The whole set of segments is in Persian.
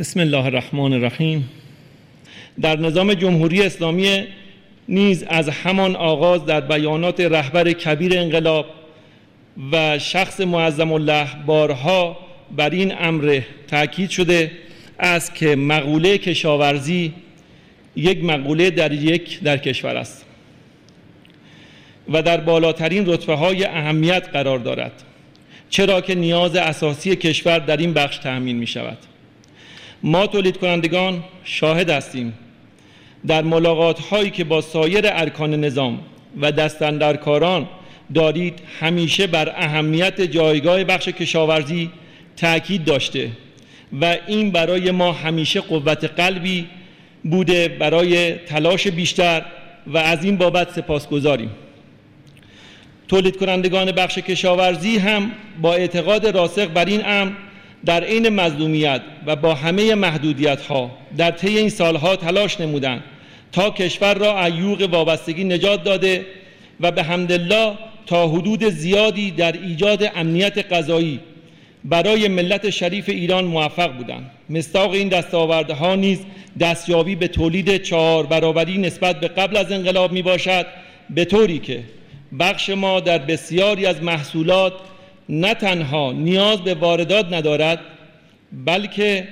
بسم الله الرحمن الرحیم. در نظام جمهوری اسلامی نیز از همان آغاز در بیانات رهبر کبیر انقلاب و شخص معظم الله بارها بر این امر تاکید شده است که مقوله کشاورزی یک مقوله در کشور است و در بالاترین رتبه‌های اهمیت قرار دارد، چرا که نیاز اساسی کشور در این بخش تأمین می شود. ما تولید کنندگان شاهد هستیم در ملاقات هایی که با سایر ارکان نظام و دستاندرکاران دارید همیشه بر اهمیت جایگاه بخش کشاورزی تأکید داشته و این برای ما همیشه قوت قلبی بوده برای تلاش بیشتر و از این بابت سپاسگزاریم. تولید کنندگان بخش کشاورزی هم با اعتقاد راسخ بر این امر در عین مظلومیت و با همه محدودیت‌ها در طی این سالها تلاش نمودند تا کشور را از یوغ وابستگی نجات داده و به حمدالله تا حدود زیادی در ایجاد امنیت غذایی برای ملت شریف ایران موفق بودند. مصداق این دستاوردها نیز دستیابی به تولید 4 برابری نسبت به قبل از انقلاب می باشد، به طوری که بخش ما در بسیاری از محصولات نه تنها نیاز به واردات ندارد، بلکه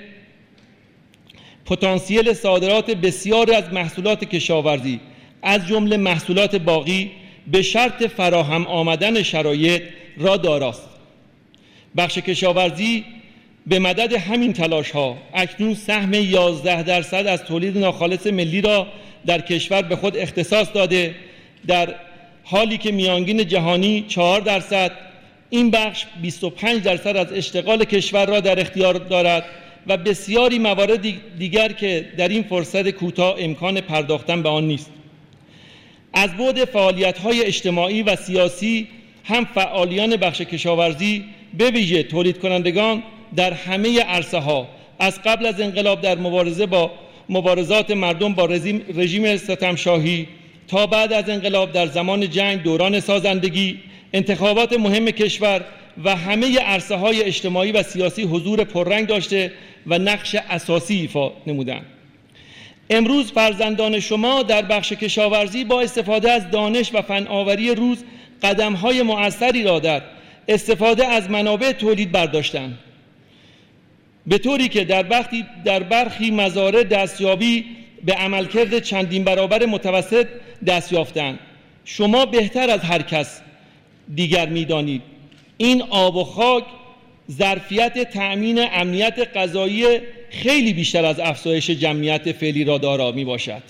پتانسیل صادرات بسیاری از محصولات کشاورزی از جمله محصولات باقی به شرط فراهم آمدن شرایط را داراست. بخش کشاورزی به مدد همین تلاش ها اکنون سهم 11% از تولید ناخالص ملی را در کشور به خود اختصاص داده، در حالی که میانگین جهانی 4%، این بخش 25% از اشتغال کشور را در اختیار دارد و بسیاری موارد دیگر که در این فرصت کوتاه امکان پرداختن به آن نیست. از بعد فعالیت‌های اجتماعی و سیاسی هم فعالیان بخش کشاورزی به ویژه تولید کنندگان در همه عرصه‌ها از قبل از انقلاب در مبارزات مردم با رژیم ستمشاهی تا بعد از انقلاب در زمان جنگ، دوران سازندگی، انتخابات مهم کشور و همه عرصه‌های اجتماعی و سیاسی حضور پررنگ داشته و نقش اساسی ایفا نمودند. امروز فرزندان شما در بخش کشاورزی با استفاده از دانش و فناوری روز قدم‌های مؤثری را در استفاده از منابع تولید برداشتند، به طوری که در برخی مزارع دستیابی به عملکرد چندین برابر متوسط دست یافتند. شما بهتر از هر کس دیگر می‌دانید این آب و خاک ظرفیت تأمین امنیت غذایی خیلی بیشتر از افزایش جمعیت فعلی را دارا میباشد.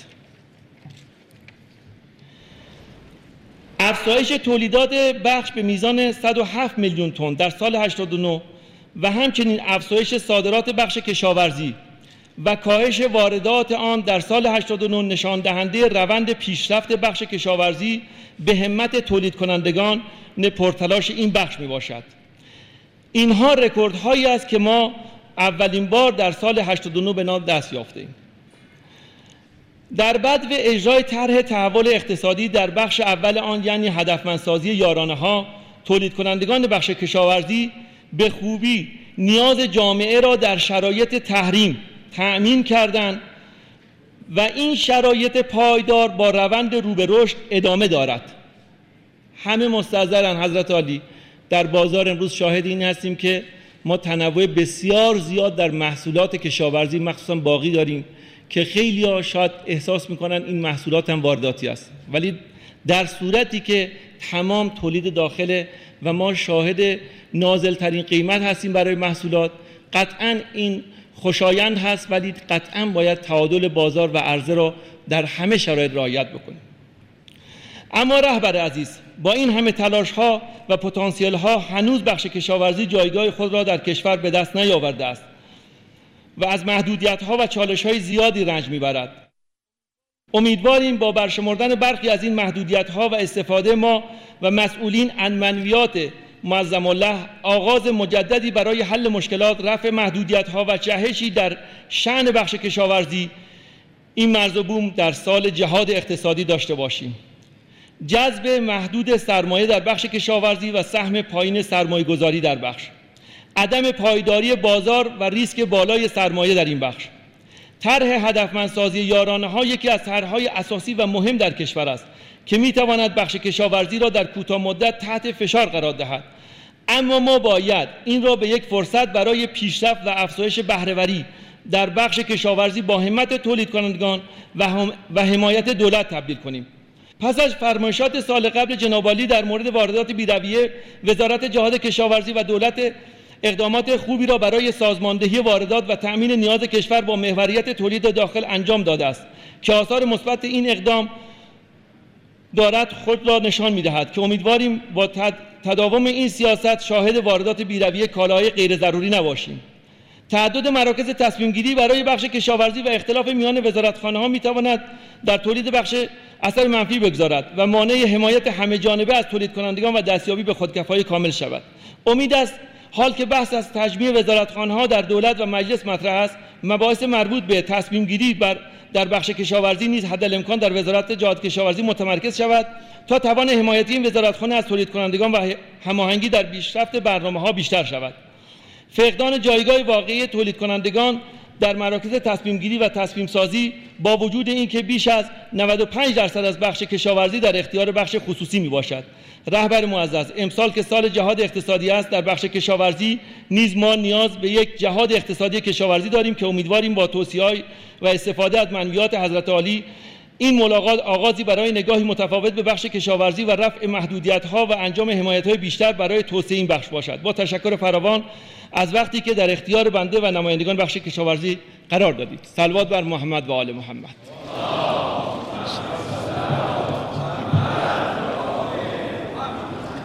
افزایش تولیدات بخش به میزان 107 میلیون تن در سال 89 و همچنین افزایش صادرات بخش کشاورزی و کاهش واردات آن در سال 89 نشان دهنده روند پیشرفت بخش کشاورزی به همت تولید کنندگان پرتلاش این بخش می باشد. اینها رکوردهایی است که ما اولین بار در سال 89 به آن دست یافتیم. در بدو اجرای طرح تحول اقتصادی در بخش اول آن، یعنی هدفمندسازی یارانه‌ها، تولید کنندگان بخش کشاورزی به خوبی نیاز جامعه را در شرایط تحریم تأمین کردند و این شرایط پایدار با روند رو به رشد ادامه دارد. همه مستحضرن حضرت عالی، در بازار امروز شاهد این هستیم که ما تنوع بسیار زیاد در محصولات کشاورزی مخصوصا باقی داریم که خیلی ها شاید احساس میکنن این محصولات هم وارداتی است، ولی در صورتی که تمام تولید داخله و ما شاهد نازل ترین قیمت هستیم برای محصولات، قطعا این خوشایند هست، ولی قطعا باید تعادل بازار و عرضه را در همه شرایط رعایت بکنیم. اما رهبر عزیز، با این همه تلاش ها و پتانسیل ها هنوز بخش کشاورزی جایگاه خود را در کشور به دست نیاورده است و از محدودیت ها و چالش های زیادی رنج میبرد. امیدواریم با برشمردن برخی از این محدودیت ها و استفاده ما و مسئولین از منویات معظم الله، آغاز مجددی برای حل مشکلات، رفع محدودیت ها و جهشی در شأن بخش کشاورزی این مرز و بوم در سال جهاد اقتصادی داشته باشیم. جذب محدود سرمایه در بخش کشاورزی و سهم پایین سرمایه گذاری در بخش، عدم پایداری بازار و ریسک بالای سرمایه در این بخش. طرح هدفمندسازی یارانه‌ها یکی از طرح‌های اساسی و مهم در کشور است که می‌تواند بخش کشاورزی را در کوتاه مدت تحت فشار قرار دهد. اما ما باید این را به یک فرصت برای پیشرفت و افزایش بهره‌وری در بخش کشاورزی با همت تولید کنندگان و حمایت دولت تبدیل کنیم. پس از فرمایشات سال قبل جناب عالی در مورد واردات بی‌رویه، وزارت جهاد کشاورزی و دولت اقدامات خوبی را برای سازماندهی واردات و تأمین نیاز کشور با محوریت تولید داخل انجام داده است که آثار مثبت این اقدام دارد خود را نشان می‌دهد که امیدواریم با تداوم این سیاست شاهد واردات بی‌رویه کالاهای غیر ضروری نباشیم. تعدد مراکز تصمیم گیری برای بخش کشاورزی و اختلاف میان وزارتخانه‌ها می‌تواند در تولید بخش اثر منفی بگذارد و مانع حمایت همه جانبه از تولید کنندگان و دستیابی به خودکفایی کامل شود. امید است حال که بحث از تجمیع وزارتخانه‌ها در دولت و مجلس مطرح است، مباحث مربوط به تصمیم گیری در بخش کشاورزی نیز حدالامکان در وزارت جهاد کشاورزی متمرکز شود تا توان حمایتی این وزارتخانه از تولید کنندگان و هماهنگی در پیشرفت برنامه‌ها بیشتر شود. فقدان جایگاه واقعی تولید کنندگان در مراکز تصمیم گیری و تصمیم سازی با وجود اینکه بیش از 95% از بخش کشاورزی در اختیار بخش خصوصی می باشد. رهبر معزز، امسال که سال جهاد اقتصادی است، در بخش کشاورزی نیز ما نیاز به یک جهاد اقتصادی کشاورزی داریم که امیدواریم با توصیه‌های و استفاده از منویات حضرت عالی این ملاقات آغازی برای نگاهی متفاوت به بخش کشاورزی و رفع محدودیت‌ها و انجام حمایت‌های بیشتر برای توسعه این بخش باشد. با تشکر فراوان از وقتی که در اختیار بنده و نمایندگان بخش کشاورزی قرار دادید. صلوات بر محمد و آل محمد.